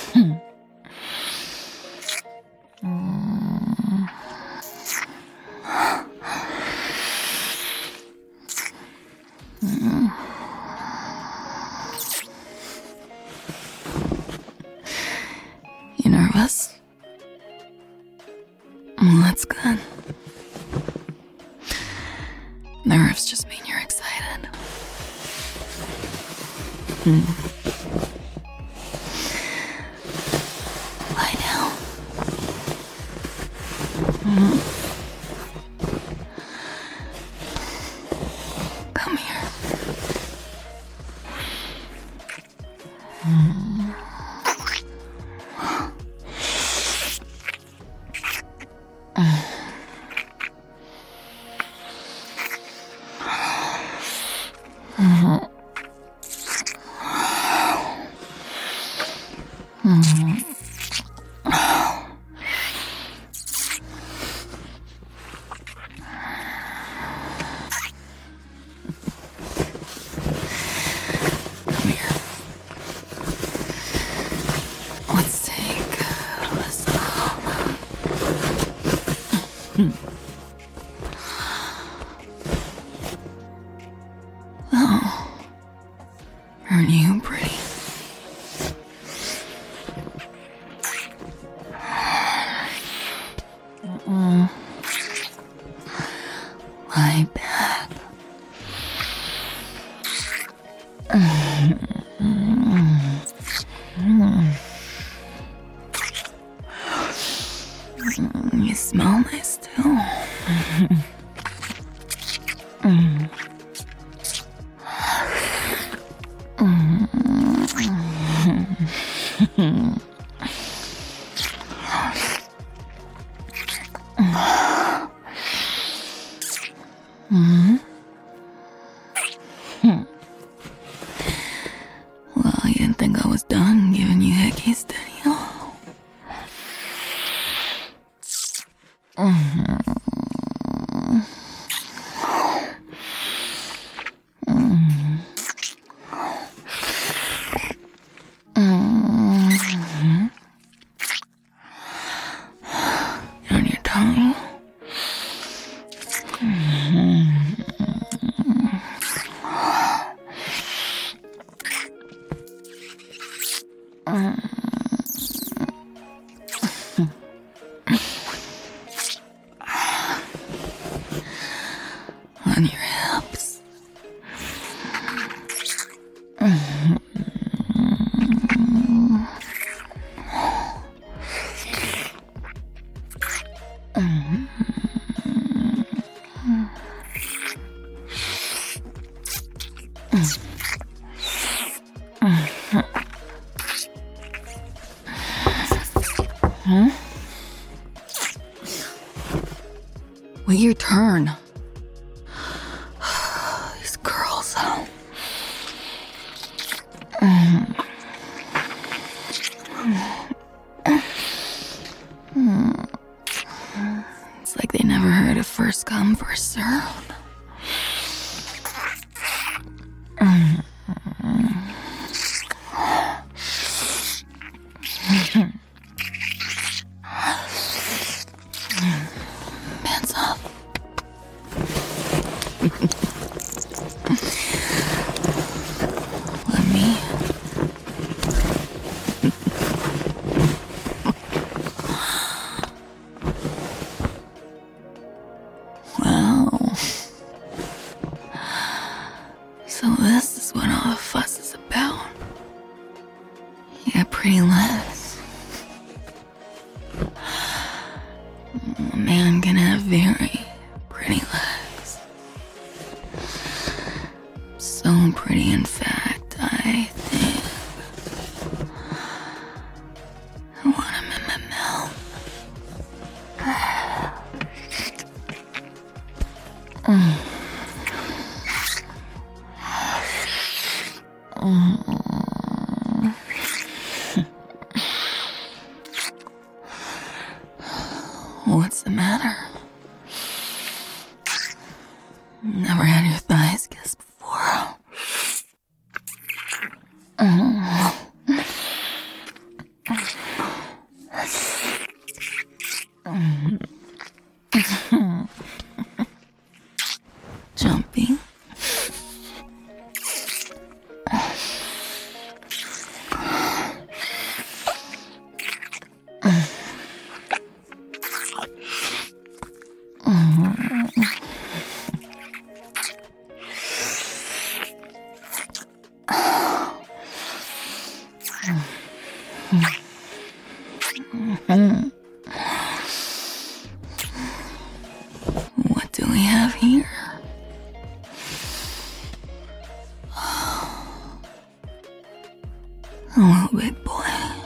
You nervous? Well, that's good. Nerves just mean you're excited. Lie down. Come here. Come here. Let's take this off. Oh, aren't you pretty? Lie back. You smell nice too. Well, you didn't think I was done giving you hickeys, did you? On your tongue. On your hips. Wait your turn. These girls. It's like they never heard of first come, first serve. Pants off. Let me. Wow. So this is what all the fuss is about. You got pretty legs. A man can have very pretty legs. So pretty, in fact, I think I want him in my mouth. What's the matter? Never had your thighs kissed before. What do we have here? Oh, big boy.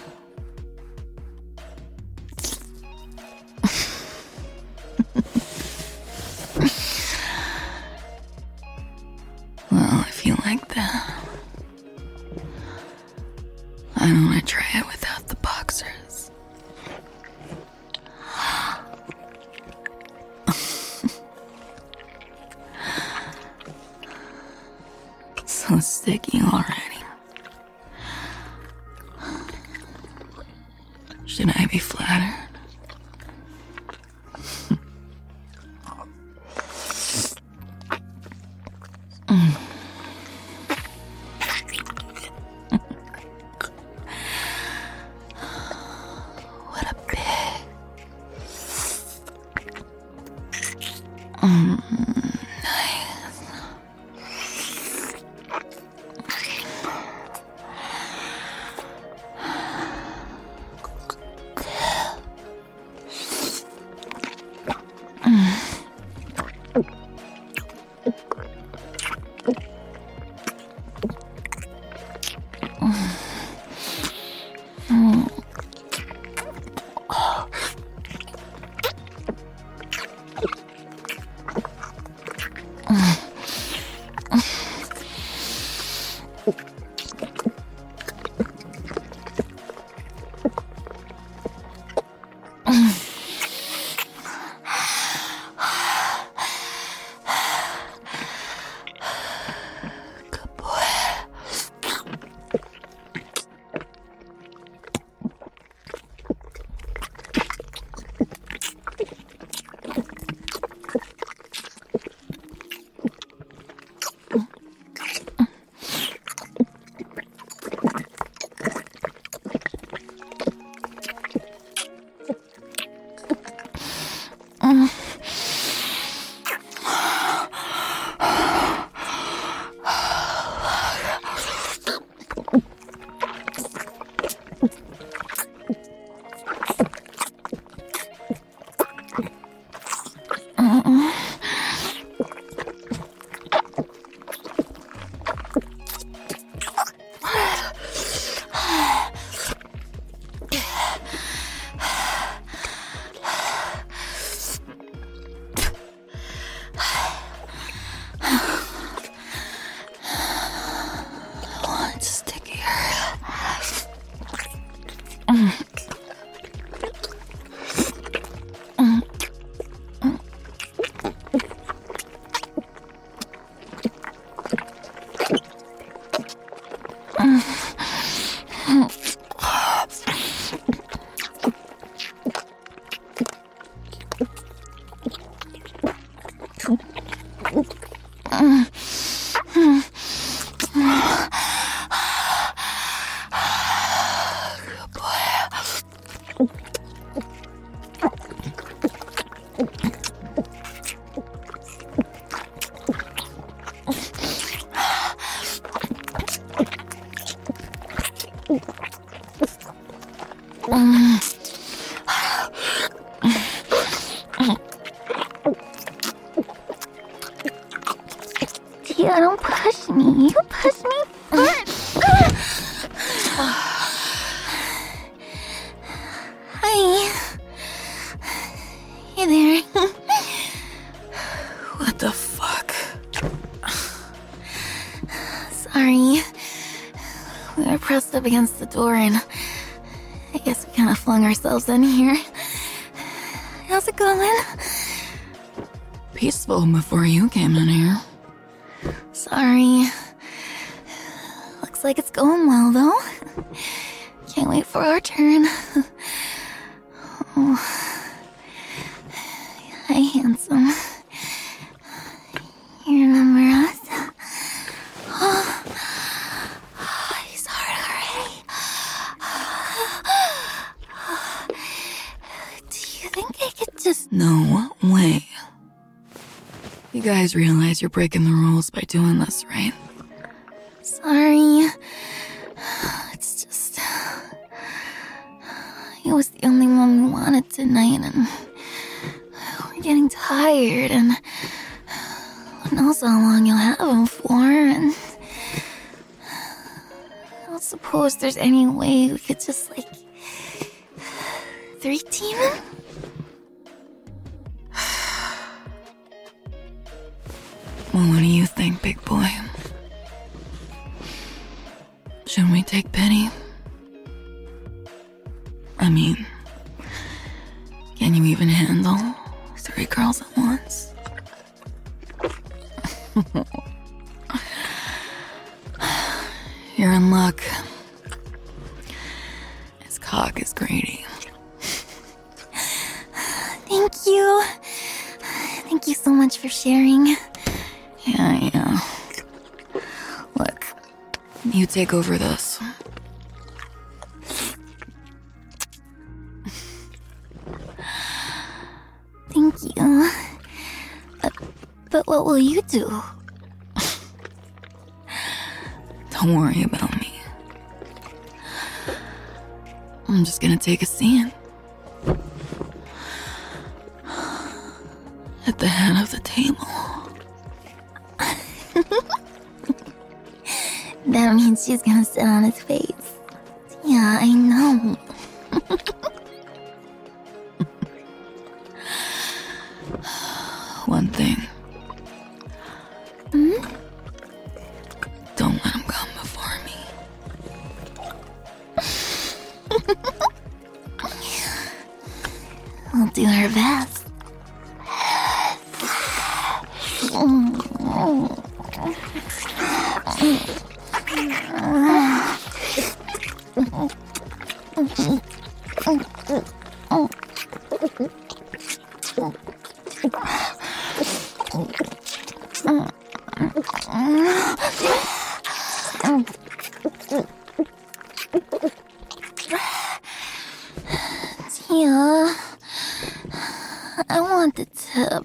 Well, if you like that, I don't want to try it without the boxers. So sticky already. Should I be flattered? What a pig. Nice. Good boy. It's stickier. Good boy. Tia, don't push me. You push me first. Hi. Hey there. What the fuck? Sorry. We were pressed up against the door and I guess we kind of flung ourselves in here. How's it going? Peaceful before you came in here. Sorry. Looks like it's going well, though. Can't wait for our turn. Oh. Hi, handsome. You remember us? Oh. He's hard already. Do you think I could just... No way. You guys realize you're breaking the rules by doing this, right? Sorry. It's just... he was the only one we wanted tonight, and we're getting tired, and who knows how long you'll have him for, and I don't suppose there's any way we could just, 3-team him? Well, what do you think, big boy? Should we take pity? I mean, can you even handle 3 girls at once? You're in luck. His cock is greedy. Thank you. Thank you so much for sharing. Yeah. Look, you take over this. Thank you. But what will you do? Don't worry about me. I'm just gonna take a seat at the head of the table. That means she's gonna sit on his face. Yeah, I know. One thing. Don't let him come before me. We'll do our best. Tia, I want the tip.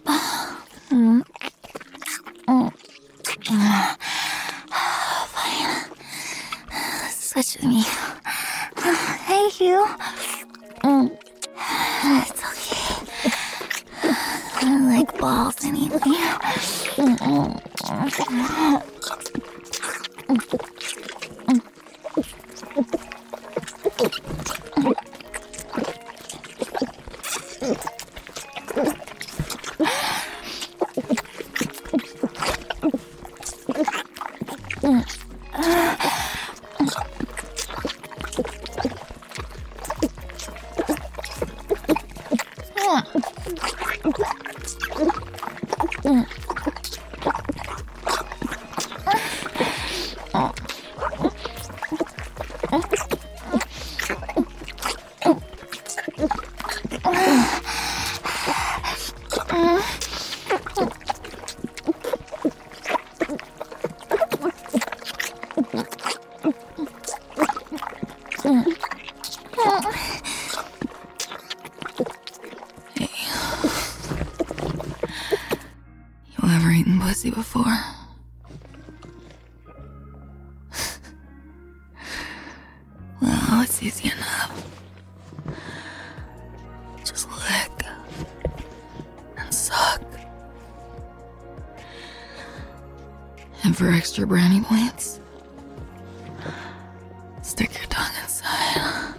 Fine. Switch with me. Hey, Hugh. It's okay. I like balls anyway. You ever eaten pussy before? Well, it's easy enough. Just lick and suck. And for extra brownie points, stick your tongue inside.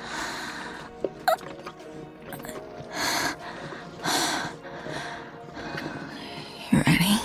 You ready?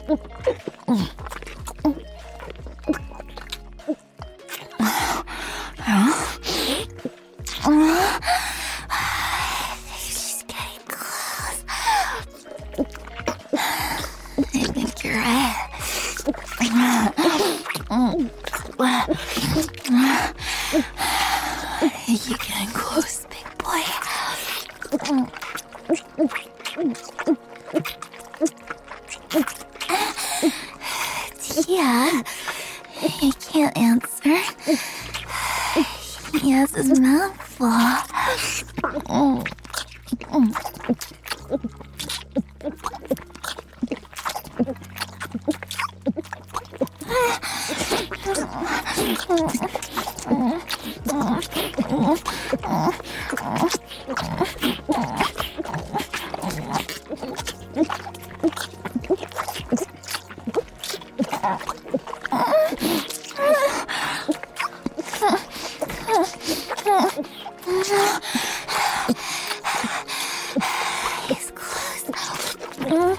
She's getting close. I think you're right. You're getting close, big boy. Yeah, he can't answer. He has his mouth full. He's close.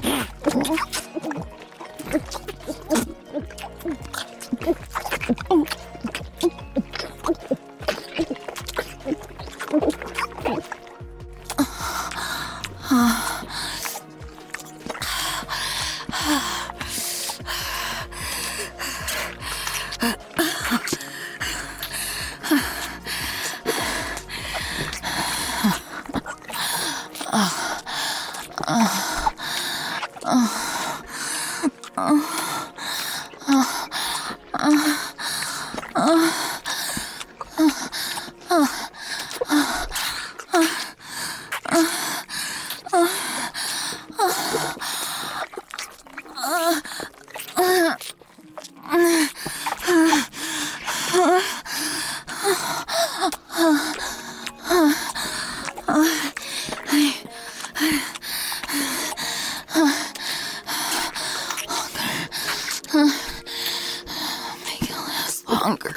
Make it last longer.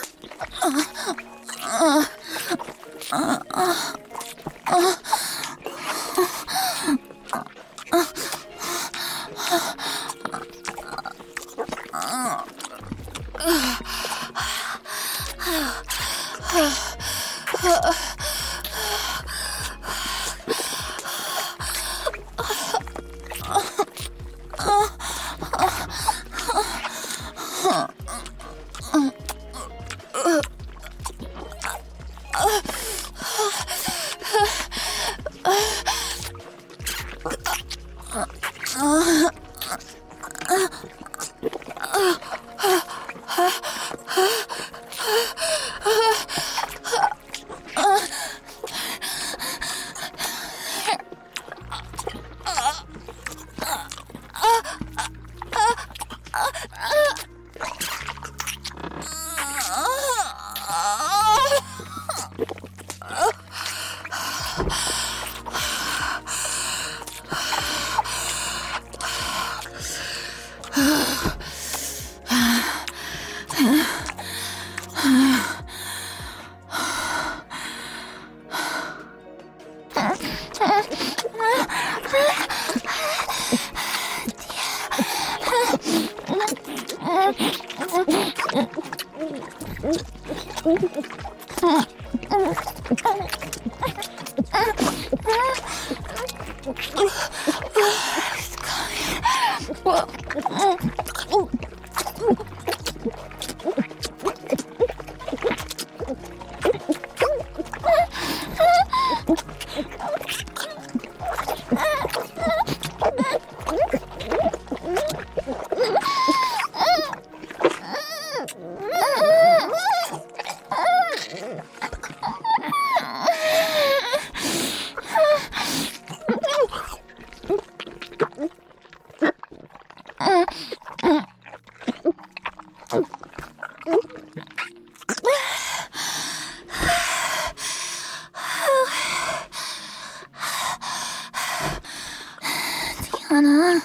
Tiana,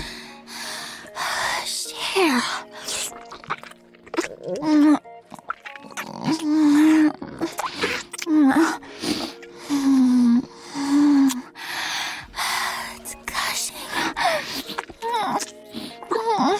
share. It's gushing.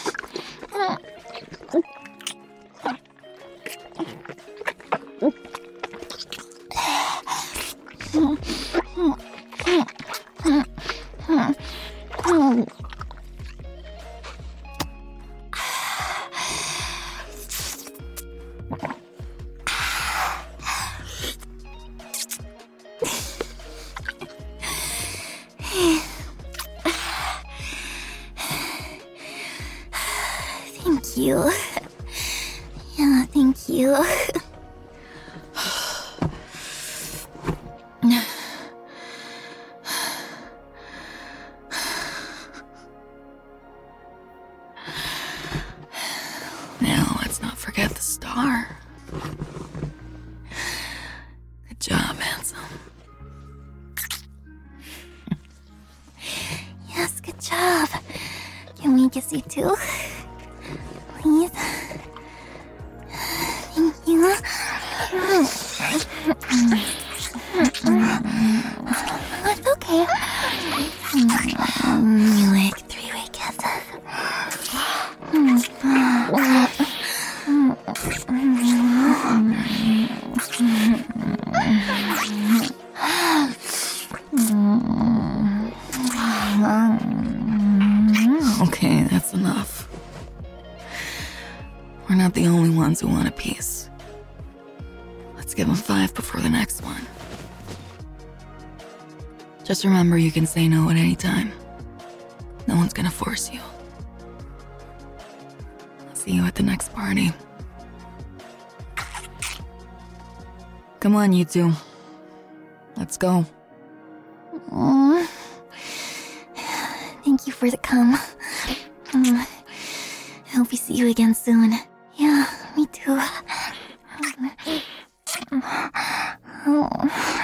Thank you. Yeah, thank you. Now, let's not forget the star. Good job, handsome. Yes, good job. Can we kiss you too? Please? Thank you. It's okay. You like three-way kisses? Okay, that's enough. We're not the only ones who want a piece. Let's give them 5 before the next one. Just remember you can say no at any time. No one's gonna force you. I'll see you at the next party. Come on, you two. Let's go. Thank you for the cum. I hope we see you again soon. Yeah, me too.